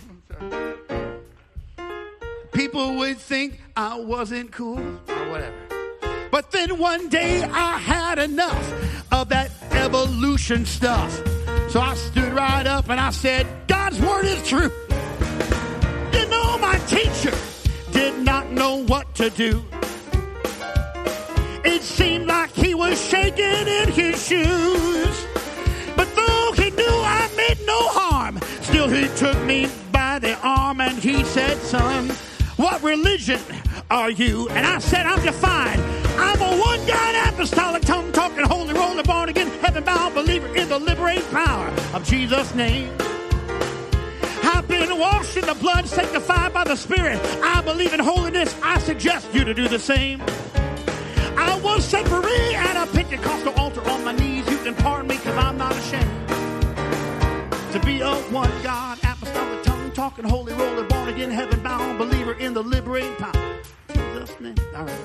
People would think I wasn't cool or whatever. But then one day I had enough of that evolution stuff. So I stood right up and I said, God's word is true. You know, my teacher did not know what to do. In It seemed like he was shaking in his shoes. But though he knew I meant no harm, still he took me by the arm and he said, son, what religion are you? And I said, I'm defined. I'm a one-God apostolic, tongue-talking, holy roller, born-again, heaven-bound believer in the liberating power of Jesus' name. I've been washed in the blood, sanctified by the Spirit. I believe in holiness. I suggest you to do the same. I was set free at a Pentecostal altar on my knees. You can pardon me because I'm not ashamed to be a one-God apostolic, tongue-talking, holy roller, born-again, heaven-bound believer in the liberating power of Jesus' name. All right.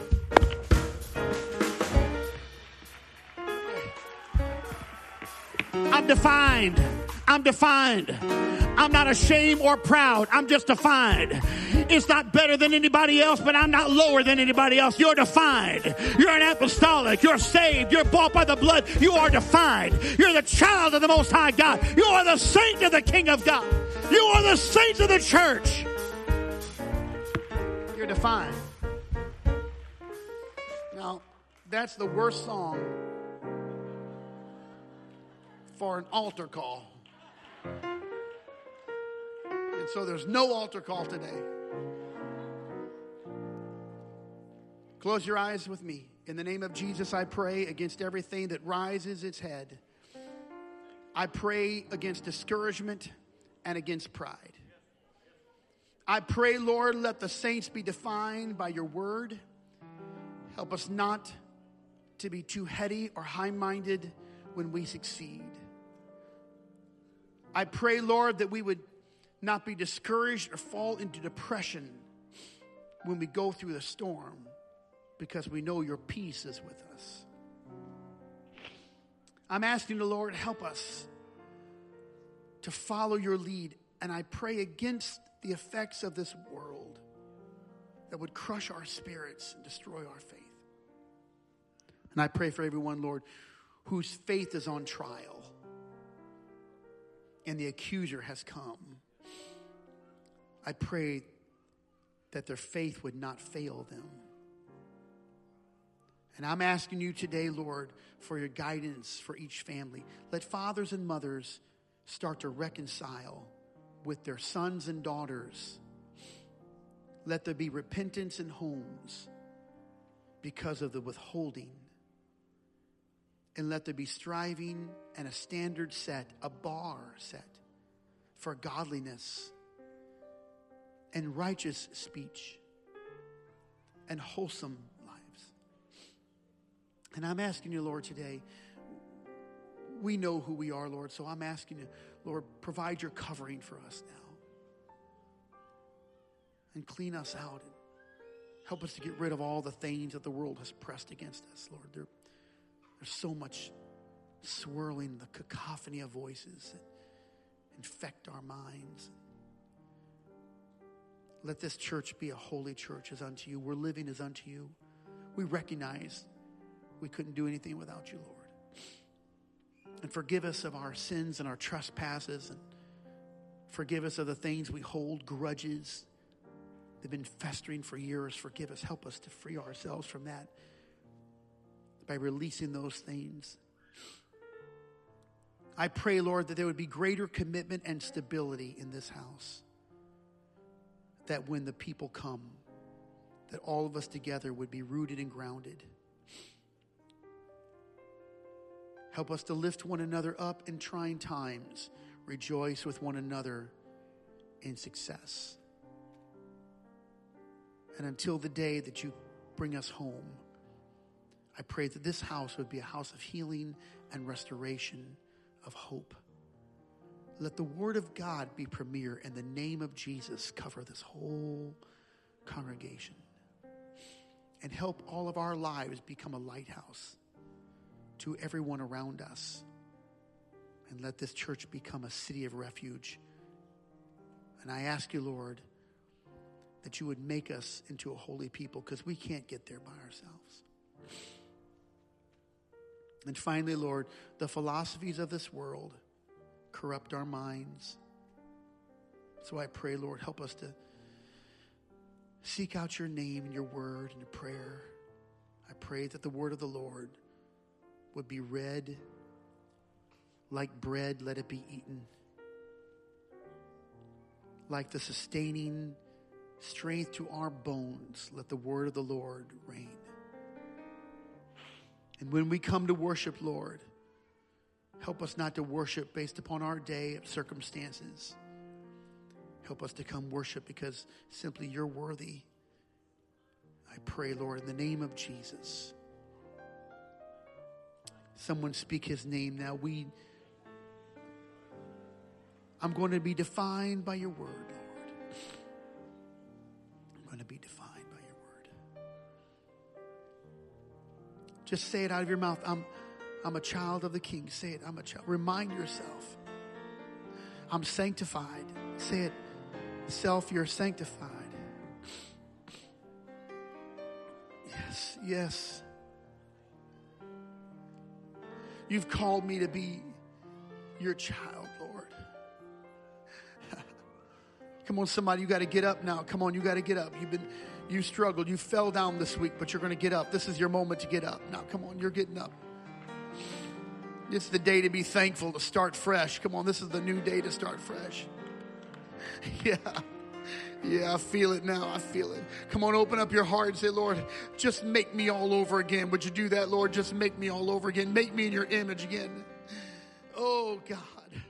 I'm defined. I'm defined. I'm not ashamed or proud. I'm just defined. It's not better than anybody else, but I'm not lower than anybody else. You're defined. You're an apostolic. You're saved. You're bought by the blood. You are defined. You're the child of the Most High God. You are the saint of the King of God. You are the saints of the church. You're defined. Now, that's the worst song for an altar call. And so there's no altar call today. Close your eyes with me. In the name of Jesus, I pray against everything that rises its head. I pray against discouragement and against pride. I pray, Lord, let the saints be defined by your word. Help us not to be too heady or high-minded when we succeed. I pray, Lord, that we would not be discouraged or fall into depression when we go through the storm, because we know your peace is with us. I'm asking the Lord, help us to follow your lead. And I pray against the effects of this world that would crush our spirits and destroy our faith. And I pray for everyone, Lord, whose faith is on trial and the accuser has come. I pray that their faith would not fail them. And I'm asking you today, Lord, for your guidance for each family. Let fathers and mothers start to reconcile with their sons and daughters. Let there be repentance in homes because of the withholding. And let there be striving and a standard set, a bar set for godliness and righteous speech and wholesome lives. And I'm asking you, Lord, today, we know who we are, Lord, so I'm asking you, Lord, provide your covering for us now. And clean us out and help us to get rid of all the things that the world has pressed against us, Lord. There's so much swirling, the cacophony of voices that infect our minds. Let this church be a holy church as unto you. We're living as unto you. We recognize we couldn't do anything without you, Lord. And forgive us of our sins and our trespasses. And forgive us of the things we hold, grudges. They've been festering for years. Forgive us. Help us to free ourselves from that by releasing those things. I pray, Lord, that there would be greater commitment and stability in this house. That when the people come, that all of us together would be rooted and grounded. Help us to lift one another up in trying times. Rejoice with one another in success. And until the day that you bring us home, I pray that this house would be a house of healing and restoration, of hope. Let the word of God be premier and the name of Jesus cover this whole congregation. And help all of our lives become a lighthouse to everyone around us. And let this church become a city of refuge. And I ask you, Lord, that you would make us into a holy people, because we can't get there by ourselves. And finally, Lord, the philosophies of this world corrupt our minds. So I pray, Lord, help us to seek out your name and your word and your prayer. I pray that the word of the Lord would be read like bread, let it be eaten. Like the sustaining strength to our bones, let the word of the Lord reign. And when we come to worship, Lord, help us not to worship based upon our day of circumstances. Help us to come worship because simply you're worthy. I pray, Lord, in the name of Jesus. Someone speak his name now. I'm going to be defined by your word, Lord. I'm going to be defined by your word. Just say it out of your mouth. I'm a child of the King. Say it. I'm a child. Remind yourself. I'm sanctified. Say it. Self, you're sanctified. Yes, yes. You've called me to be your child, Lord. Come on, somebody, you got to get up now. Come on, you got to get up. You struggled. You fell down this week, but you're going to get up. This is your moment to get up. Now, come on, you're getting up. It's the day to be thankful, to start fresh. Come on, this is the new day to start fresh. Yeah, I feel it now. I feel it. Come on, open up your heart and say, Lord, just make me all over again. Would you do that, Lord? Just make me all over again. Make me in your image again. Oh, God.